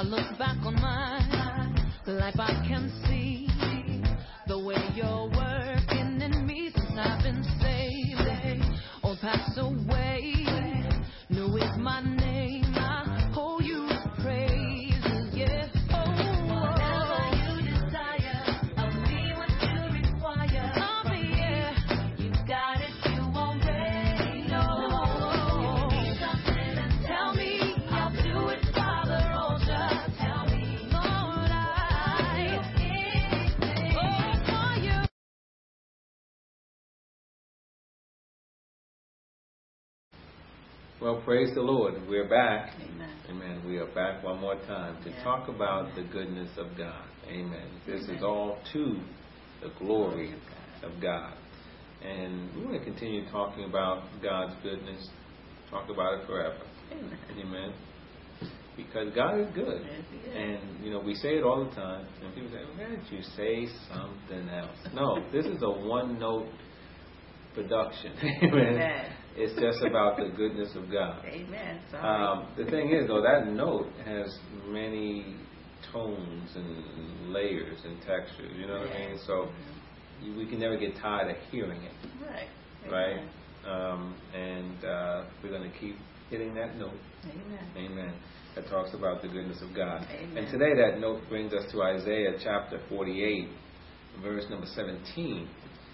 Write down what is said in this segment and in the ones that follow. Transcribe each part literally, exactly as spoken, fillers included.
I look back on my life, I can see the way you're working in me since I've been saved. All passed away, new is my name. I owe you praise, yeah. Oh, whatever you desire of me, what you require of me, yeah. You got it, you already know. Give me something and tell me, I'll do it, Father. Oh, just tell me, Lord, I oh for you. Well, praise the Lord. We're back. Amen. Amen. We are back one more time to Yeah. talk about Amen. the goodness of God. Amen. This Amen. is all to the glory Glory of God. And we want to continue talking about God's goodness, talk about it forever. Amen. Amen. Because God is good. Yes, He is. And, you know, we say it all the time. And people say, why didn't you say something else? No, this is a one-note production. Amen. Amen. It's just about the goodness of God. Amen. Sorry. Um, the thing is, though, that note has many tones and layers and textures. You know what I Yeah. mean? So you, we can never get tired of hearing it, Right. right? Amen. Um, and uh, we're going to keep hitting that note. Amen. Amen. That talks about the goodness of God. Amen. And today that note brings us to Isaiah chapter forty-eight, verse number seventeen.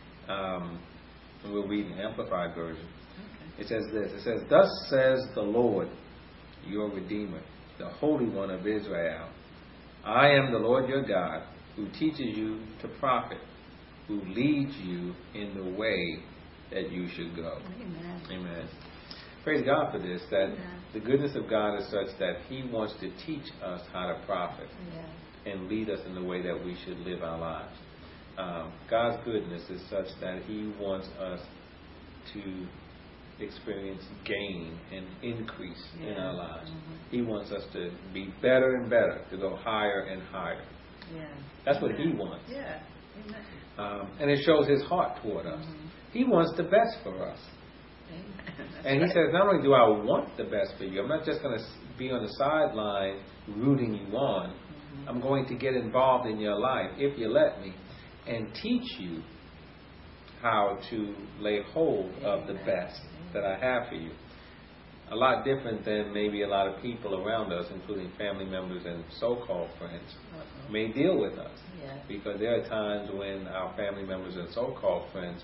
Um, and we'll read an Amplified version. Okay. It says this. It says, "Thus says the Lord, your Redeemer, the Holy One of Israel. I am the Lord your God, who teaches you to profit, who leads you in the way that you should go." Amen. Amen. Praise God for this, that Amen. the goodness of God is such that He wants to teach us how to profit Yeah. and lead us in the way that we should live our lives. Um, God's goodness is such that He wants us to experience gain and increase in Yeah. our lives. Mhm. He wants us to be better and better, to go higher and higher. Yeah. That's what Amen. He wants. Yeah. Amen. Um, and it shows His heart toward us. Mhm. He wants the best for us. Amen. That's And He right. says, not only do I want the best for you, I'm not just going to be on the sideline rooting you on. Mhm. I'm going to get involved in your life, if you let me, and teach you how to lay hold of the Amen. best that I have for you. A lot different than maybe a lot of people around us, including family members and so-called friends, Uh-oh. may deal with us. Yeah. Because there are times when our family members and so-called friends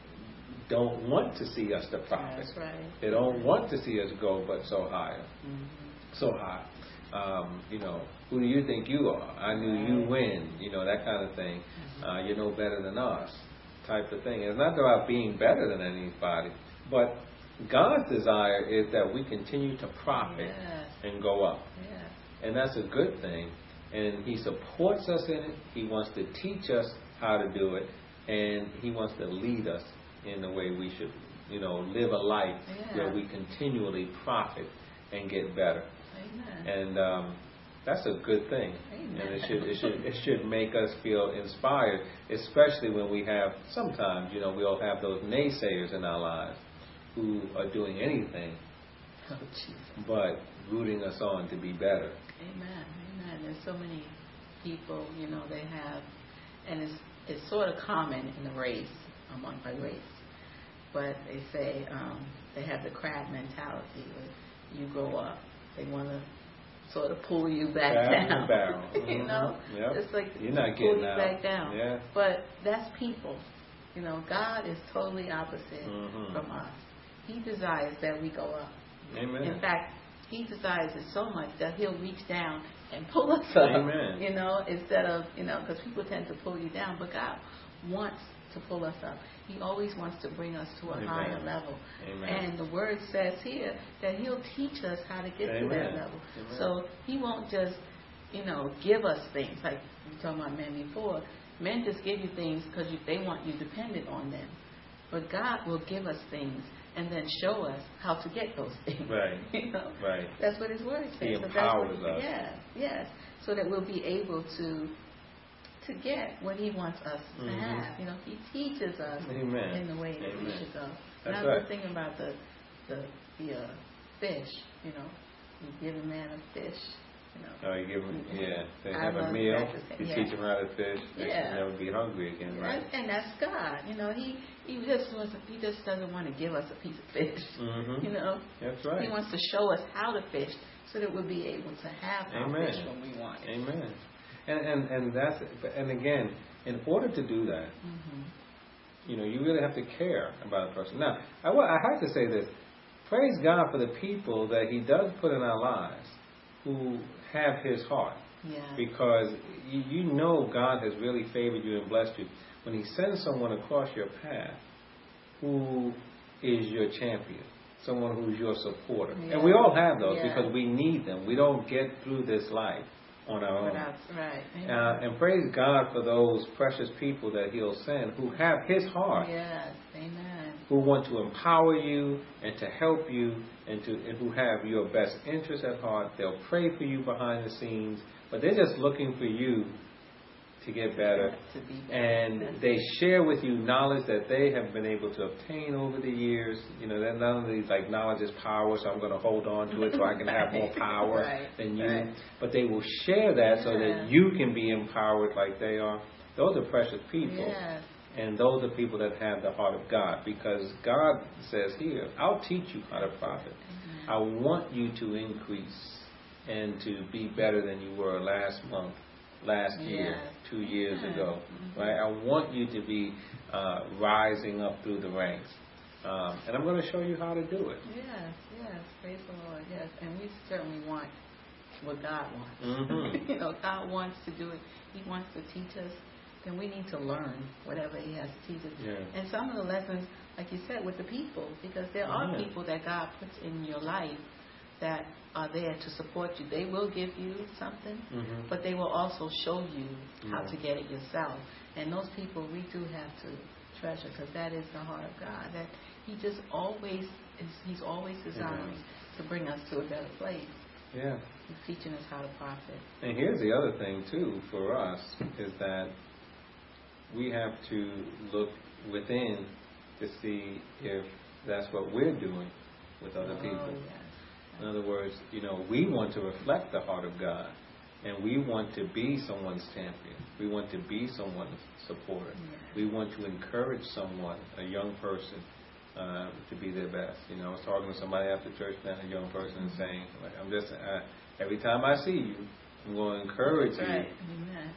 don't want to see us to profit. That's right. They don't want to see us go but so higher, Mhm. so high. Um, you know, who do you think you are? I knew you win. You know, that kind of thing. Uh, you're no better than us, type of thing. And it's not about being better than anybody, but God's desire is that we continue to profit Yes. and go up. Yeah. And that's a good thing. And He supports us in it. He wants to teach us how to do it. And He wants to lead us in the way we should, you know, live a life Yeah. where we continually profit and get better. Amen. And um, that's a good thing. Amen. And it should, it should it should make us feel inspired, especially when we have, sometimes, you know, we all have those naysayers in our lives who are doing anything Oh, Jesus. but rooting us on to be better. Amen. Amen. There's so many people, you know, they have, and it's it's sort of common in the race, among my race. But they say um, they have the crab mentality. Where you go up, they want to sort of pull you back Crab in down. the barrel. you Mhm. know, Yep. it's like You're not pull getting you out. back down. Yeah. But that's people. You know, God is totally opposite Mhm. from us. He desires that we go up. Amen. In fact, He desires it so much that He'll reach down and pull us up. Amen. You know, instead of, you know, because people tend to pull you down, but God wants to pull us up. He always wants to bring us to a Amen. higher level. Amen. And the Word says here that He'll teach us how to get Amen. to that level. Amen. So He won't just, you know, give us things like we were talking about men before. Men just give you things because they want you dependent on them. But God will give us things and then show us how to get those things. Right. You know? Right. That's what His Word says. He So that's empowers what, us. Yeah, yes. So that we'll be able to to get what He wants us to Mhm. have. You know, He teaches us Amen. in the way that we Amen. should go. That's and I was right. just thinking about the the, the uh, fish. You know, you give a man a fish, You know. Oh, you give them, yeah. They I have a love meal. practicing, You yeah. teach them how to fish. They Yeah. should never be hungry again, right? And, and that's God. You know, He He just was He just doesn't want to give us a piece of fish. Mm-hmm. You know. That's right. He wants to show us how to fish so that we'll be able to have our Amen. fish when we want it. Amen. And and and that's and again, in order to do that, Mm-hmm. you know, you really have to care about a person. Now, I, wa- I have to say this. Praise God for the people that He does put in our lives who have His heart. Yeah. Because you, you know God has really favored you and blessed you when He sends someone across your path who is your champion, someone who's your supporter. Yeah. And we all have those Yeah. because we need them. We don't get through this life on our own. Without, right. Uh, and praise God for those precious people that He'll send who have His heart. Yes. Amen. Who want to empower you and to help you and to and who have your best interest at heart. They'll pray for you behind the scenes, but they're just looking for you to get better. To be better. And they share with you knowledge that they have been able to obtain over the years. You know, that not only like knowledge is power, so I'm going to hold on to it so I can have more power right. than you. Right. But they will share that yeah. so that you can be empowered like they are. Those are precious people. Yes. And those are people that have the heart of God. Because God says here, I'll teach you how to profit. Mm-hmm. I want you to increase and to be better than you were last month, last year, yes. two years yeah. ago. Mm-hmm. Right? I want you to be uh, rising up through the ranks. Um, and I'm going to show you how to do it. Yes, yes. Praise the Lord. Yes. And we certainly want what God wants. Mm-hmm. you know, God wants to do it. He wants to teach us. Then we need to learn whatever He has to teach us. Yeah. And some of the lessons, like you said, with the people, because there are Yeah. people that God puts in your life that are there to support you. They will give you something, Mm-hmm. but they will also show you how Yeah. to get it yourself. And those people we do have to treasure, because that is the heart of God. That He just always is. He's always desiring Yeah. to bring us to a better place. Yeah. He's teaching us how to profit. And here's the other thing, too, for us, is that we have to look within to see if that's what we're doing with other Oh, people. yes. In other words, you know, we want to reflect the heart of God, and we want to be someone's champion. We want to be someone's supporter. Yes. We want to encourage someone, a young person, uh, to be their best. You know, I was talking to somebody after church now, a young person, and saying, like, I'm just, uh, every time I see you, I'm going to encourage That's you right. Amen.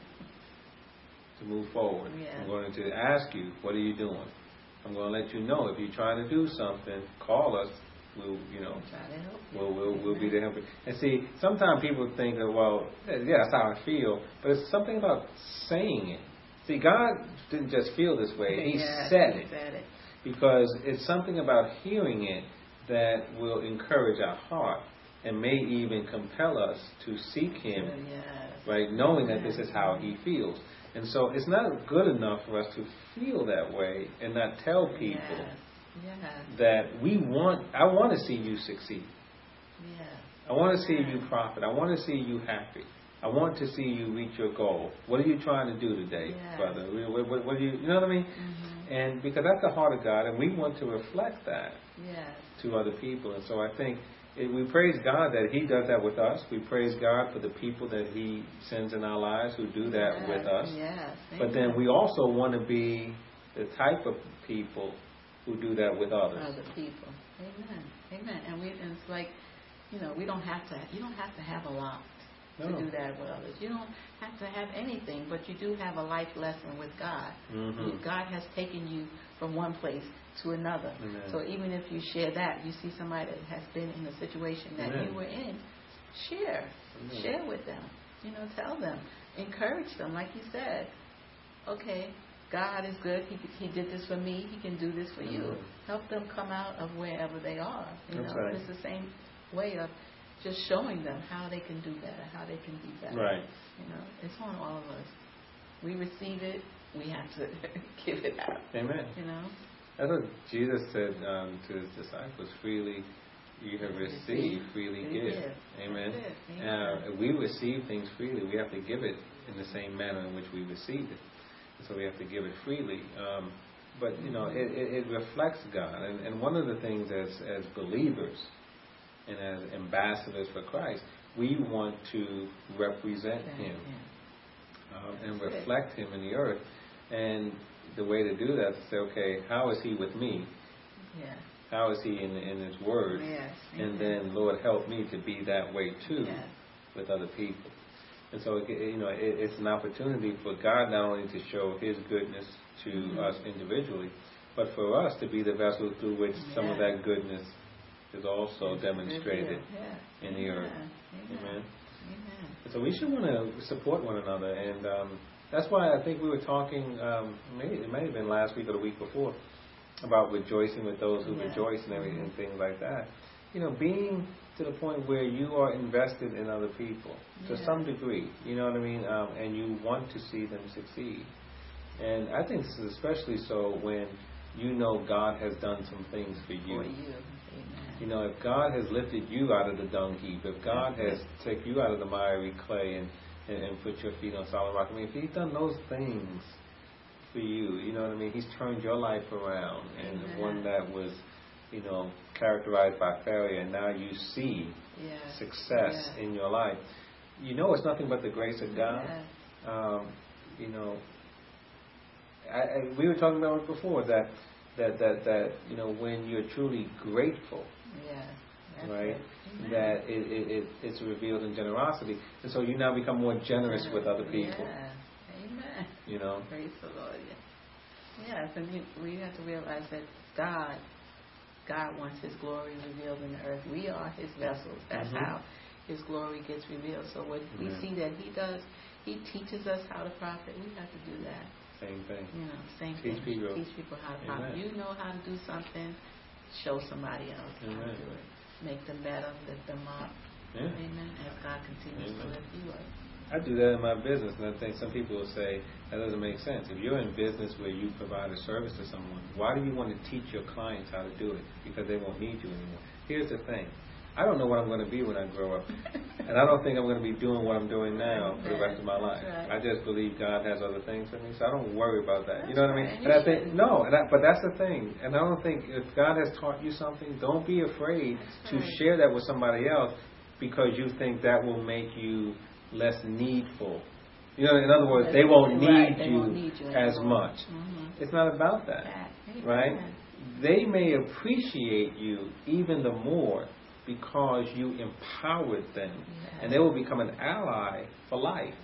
to move forward. Yes. I'm going to ask you, what are you doing? I'm going to let you know if you're trying to do something, call us. We'll, you know, Try to help you. we'll we'll, we'll be there helping. And see, sometimes people think that, well, yeah, that's how I feel, but it's something about saying it. See, God didn't just feel this way; He Yes, said he it. said it. Because it's something about hearing it that will encourage our heart and may even compel us to seek Him, Yes. right? Knowing that this is how He feels. And so it's not good enough for us to feel that way and not tell people Yes. Yes. that we want, I want to see you succeed. Yes. I want to see you profit. I want to see you happy. I want to see you reach your goal. What are you trying to do today, Yes. brother? What, what, what do you, you know what I mean? Mm-hmm. And because that's the heart of God, and we want to reflect that Yes. to other people. And so I think it, we praise God that He does that with us. We praise God for the people that He sends in our lives who do that Yes. with us. Yes. But then we also want to be the type of people who do that with others. Other people. Amen. Amen. And we and it's like, you know, we don't have to you don't have to have a lot to No. do that with others. You don't have to have anything, but you do have a life lesson with God. Mhm. God has taken you from one place to another. Amen. So even if you share that, you see somebody that has been in the situation that Amen. you were in, share. Amen. Share with them. You know, tell them. Encourage them, like you said. Okay, God is good. He He did this for me. He can do this for you. Mhm. Help them come out of wherever they are. You That's know, right. it's the same way of just showing them how they can do better, how they can be better. Right. You know, it's on all of us. We receive it. We have to give it out. Amen. You know. That's what Jesus said um, to His disciples: freely you have received, freely Freely give. give. Amen. That's it. Amen. Uh, if we receive things freely, we have to give it in the same manner in which we received it. So we have to give it freely. Um, but, you know, it, it, it reflects God. And, and one of the things as, as believers and as ambassadors for Christ, we want to represent Okay. Him Yeah. um, and That's reflect Him in the earth. And the way to do that is to say, okay, how is He with me? Yeah. How is He in, in His Word? Yes. And Amen. then, Lord, help me to be that way too Yes. with other people. And so, it- you know, it, it's an opportunity for God not only to show His goodness to Mhm. us individually, but for us to be the vessel through which some of Yeah. that goodness is also It's demonstrated revealed. Yeah. in the earth. Amen. Amen. Amen. So we should want to support one another, and um, that's why I think we were talking. Um, maybe it may have been last week or the week before about rejoicing with those who Yeah. rejoice and everything, Mhm. and things like that. You know, being to the point where you are invested in other people to Yeah. some degree. You know what I mean, um, and you want to see them succeed. And I think this is especially so when you know God has done some things for you. For you. Amen. You know, if God has lifted you out of the dung heap, if God has taken you out of the miry clay and, and, and put your feet on solid rock, I mean, if He's done those things for you, you know what I mean? He's turned your life around, and Amen. one that was, you know, characterized by failure, and now you see Yeah. success Yeah. in your life. You know, it's nothing but the grace of God. Yeah. Um, you know, I, I, we were talking about it before that that that that you know when you're truly grateful, Yeah. That's right? it. Amen. That it, it, it it's revealed in generosity, and so you now become more generous with other people. Yeah. Amen. You know, Praise the Lord. Yes, and we, we have to realize that God, God wants His glory revealed in the earth. We are His vessels. That's Mhm. how His glory gets revealed. So when we Amen. see that He does, He teaches us how to profit. We have to do that. same thing. You know, same Teach thing. people. Teach people how to profit. Amen. You know how to do something, show somebody else how to Amen. do it. Make them better, lift them up. Yeah. Amen. As God continues Amen. to lift you up. I do that in my business, and I think some people will say that doesn't make sense. If you're in business where you provide a service to someone, why do you want to teach your clients how to do it? Because they won't need you anymore. Here's the thing. I don't know what I'm going to be when I grow up. And I don't think I'm going to be doing what I'm doing now for the rest of my life. That's I right. just believe God has other things for me, so I don't worry about that. You know what I mean? That's And right. I think, no, and I, but that's the thing. And I don't think if God has taught you something, don't be afraid That's to right. share that with somebody else because you think that will make you less needful. You know, in other words, they won't need, Right, they you, won't need you as anymore. much. Mhm. It's not about that, That. right? Amen. They may appreciate you even the more because you empowered them, Yes. and they will become an ally for life.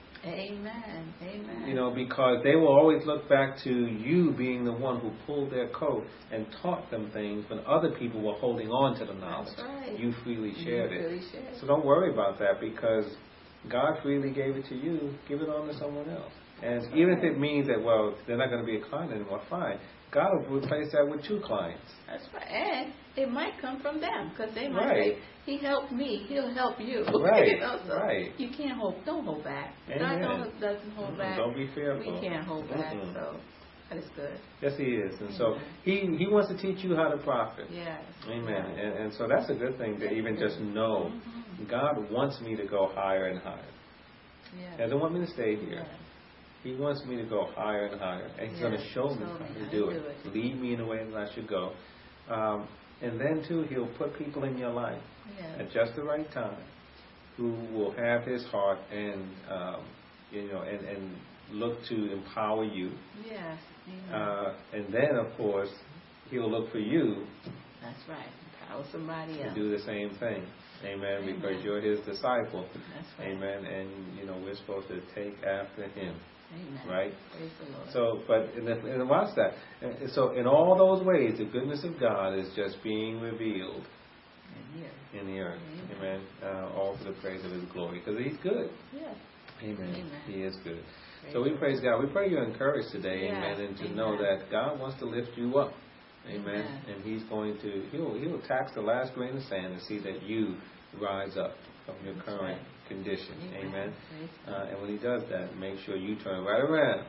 Amen. Amen. You know, because they will always look back to you being the one who pulled their coat and taught them things when other people were holding on to the knowledge. That's right. You freely shared You it. really shared. So don't worry about that because God freely gave it to you. Give it on to someone else. And That's even right. if it means that, well, they're not going to be a client anymore, fine. God will replace that with two clients. That's right. And it might come from them because they might Right. say, He helped me, He'll help you. Right, You know, so right. You can't hold, don't hold back. Amen. God don't, doesn't hold Mm-mm, back. don't be fearful. We can't hold back, Mm-mm. so that is good. Yes, He is. And so Amen. He He wants to teach you how to profit. Yes. Amen. Yes. And, and so that's a good thing to Yes, even it just is. know Mhm. God wants me to go higher and higher. Yes. He doesn't want me to stay here. Yes. He wants me to go higher and higher. And He's Yes. going to show me Show how me to how do to it. do it. Lead me in the way that I should go. Um, and then, too, He'll put people in your life Yes. at just the right time who will have His heart and, um, you know, and, and look to empower you. Yes. Amen. Uh, and then, of course, He'll look for you That's right. Empower somebody to else. do the same thing. Amen. Amen. Because you're His disciple. That's right. Amen. And, you know, we're supposed to take after Him. Amen. Right? Praise the Lord. So, but, and, then- and watch that. And so, in all those ways, the goodness of God is just being revealed And here. in the earth. Amen. Amen. Uh, all for the praise of His glory. Because He's good. Yes. Amen. Amen. He is good. Praise So we the praise God. We pray you're encouraged today, Yes. amen, and to Amen. know that God wants to lift you up. Amen. Amen. And He's going to, He'll, he'll tax the last grain of sand to see that you rise up from your That's current right. condition. Amen. Amen. Praise Uh, God. and when He does that, make sure you turn right around.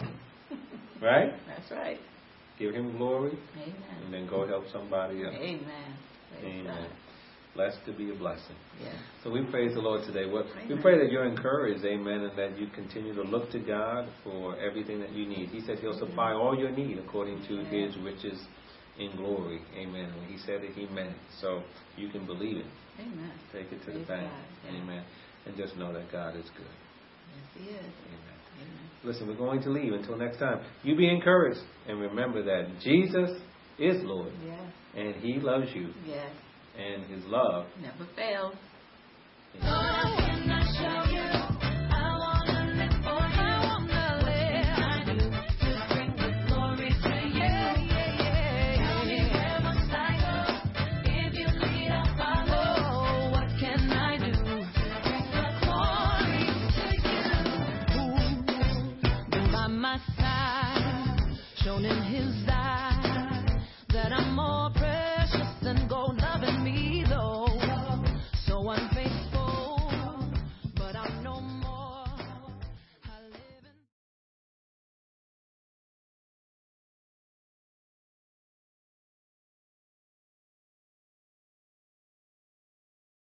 Right? That's right. Give Him glory, Amen. and then go help somebody else. Amen. Praise Amen. God. Blessed to be a blessing. Yes. So we praise the Lord today. What, we Amen. pray that you're encouraged, amen, and that you continue to look to God for everything that you need. He said He'll supply all your need according to Yes. His riches in glory. Amen. When he said it, he meant it. So you can believe it. Amen. Take it to Praise the bank. God. Yeah. Amen. And just know that God is good. Yes, He is. Amen. Amen. Listen, we're going to leave. Until next time, you be encouraged. And remember that Jesus is Lord. Yes. And He loves you. Yes. And His love Never fails. Amen.